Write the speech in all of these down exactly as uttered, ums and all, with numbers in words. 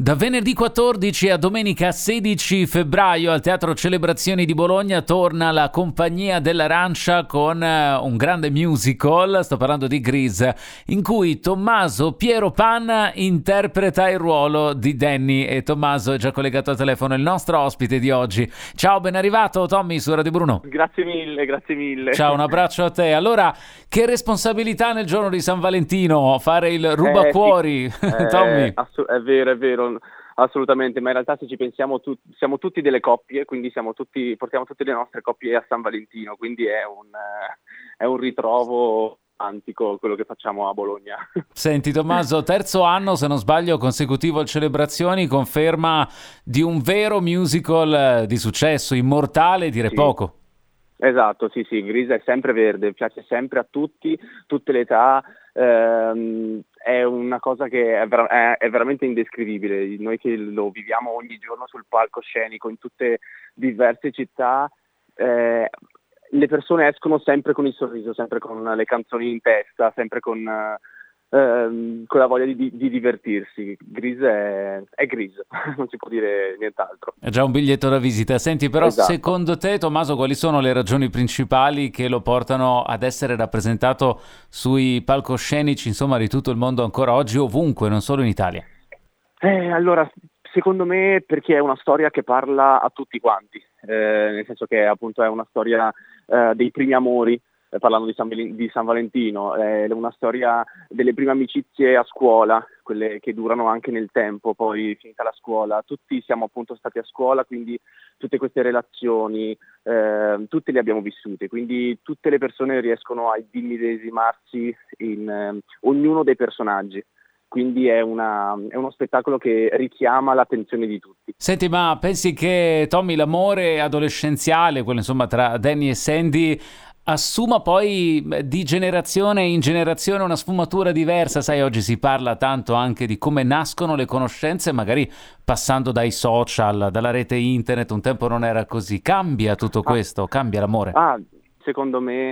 Da venerdì quattordici a domenica sedici febbraio al Teatro Celebrazioni di Bologna torna la Compagnia dell'Arancia con eh, un grande musical, sto parlando di Grease, in cui Tommaso Piero Panna interpreta il ruolo di Danny, e Tommaso è già collegato al telefono, il nostro ospite di oggi. Ciao, ben arrivato Tommy su Radio Bruno. Grazie mille, grazie mille. Ciao, un abbraccio a te. Allora, che responsabilità nel giorno di San Valentino, fare il rubacuori, Eh, sì. eh, Tommy? assu- è vero, è vero. Assolutamente, ma in realtà se ci pensiamo tu- siamo tutti delle coppie, quindi siamo tutti, portiamo tutte le nostre coppie a San Valentino, quindi è un, eh, è un ritrovo antico quello che facciamo a Bologna. Senti Tommaso, terzo anno se non sbaglio consecutivo al Celebrazioni, conferma di un vero musical eh, di successo, immortale, dire Sì. poco. Esatto, sì, sì, Grease è sempre verde, piace sempre a tutti, tutte le età, ehm, è una cosa che è, ver- è- è veramente indescrivibile. Noi che lo viviamo ogni giorno sul palcoscenico in tutte diverse città, eh, le persone escono sempre con il sorriso, sempre con le canzoni in testa, sempre con, eh, ehm, con la voglia di, di- di divertirsi. Grease è, è Grease, non si può dire nient'altro. È già un biglietto da visita. Senti, però Esatto. secondo te Tommaso quali sono le ragioni principali che lo portano ad essere rappresentato sui palcoscenici, insomma, di tutto il mondo ancora oggi, ovunque, non solo in Italia? Eh, allora, secondo me perché è una storia che parla a tutti quanti, eh, nel senso che appunto è una storia eh, dei primi amori, eh, parlando di San, Val- di San Valentino, è una storia delle prime amicizie a scuola, quelle che durano anche nel tempo, poi finita la scuola, tutti siamo appunto stati a scuola, quindi tutte queste relazioni, eh, tutte le abbiamo vissute, quindi tutte le persone riescono a immedesimarsi in eh, ognuno dei personaggi. Quindi è, una, è uno spettacolo che richiama l'attenzione di tutti. Senti, ma pensi che Tommy l'amore adolescenziale, quello insomma tra Danny e Sandy, assuma poi beh, di generazione in generazione una sfumatura diversa? Sai, oggi si parla tanto anche di come nascono le conoscenze, magari passando dai social, dalla rete internet, un tempo non era così. Cambia tutto Ah, questo? Cambia l'amore? ah, secondo me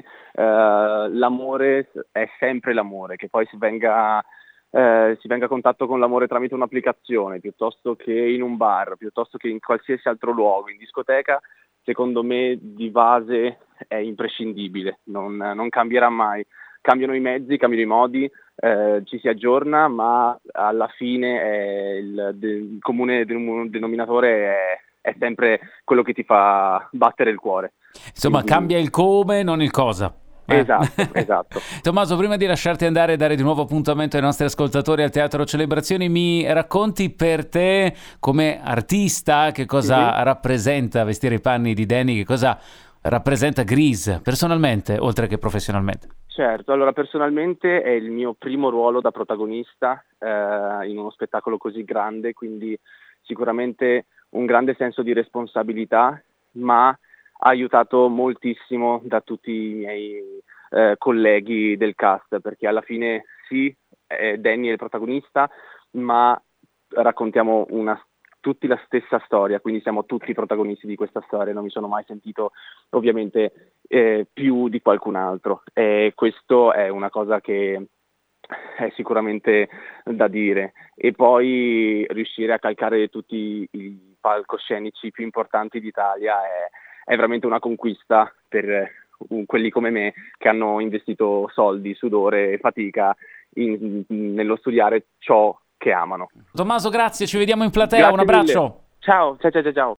eh, l'amore è sempre l'amore, che poi si venga, eh, si venga a contatto con l'amore tramite un'applicazione, piuttosto che in un bar, piuttosto che in qualsiasi altro luogo, in discoteca, secondo me di base è imprescindibile, non, non cambierà mai. Cambiano i mezzi, cambiano i modi, eh, ci si aggiorna, ma alla fine è il, de- il comune denom- denominatore è, è sempre quello che ti fa battere il cuore. Insomma, Quindi, cambia il come, non il cosa. Eh. esatto, esatto. Tommaso, prima di lasciarti andare e dare di nuovo appuntamento ai nostri ascoltatori al Teatro Celebrazioni, mi racconti per te come artista che cosa Mhm. rappresenta vestire i panni di Danny, che cosa rappresenta Grease personalmente, oltre che professionalmente? Certo, allora personalmente è il mio primo ruolo da protagonista eh, in uno spettacolo così grande, quindi sicuramente un grande senso di responsabilità, ma aiutato moltissimo da tutti i miei eh, colleghi del cast, perché alla fine sì, eh, Danny è il protagonista, ma raccontiamo una, tutti la stessa storia, quindi siamo tutti i protagonisti di questa storia, non mi sono mai sentito ovviamente eh, più di qualcun altro, e questo è una cosa che è sicuramente da dire. E poi riuscire a calcare tutti i palcoscenici più importanti d'Italia è, è veramente una conquista per uh, quelli come me che hanno investito soldi, sudore e fatica in- nello studiare ciò che amano. Tommaso, grazie, ci vediamo in platea, un Grazie mille. abbraccio. Ciao, ciao, ciao, ciao. ciao.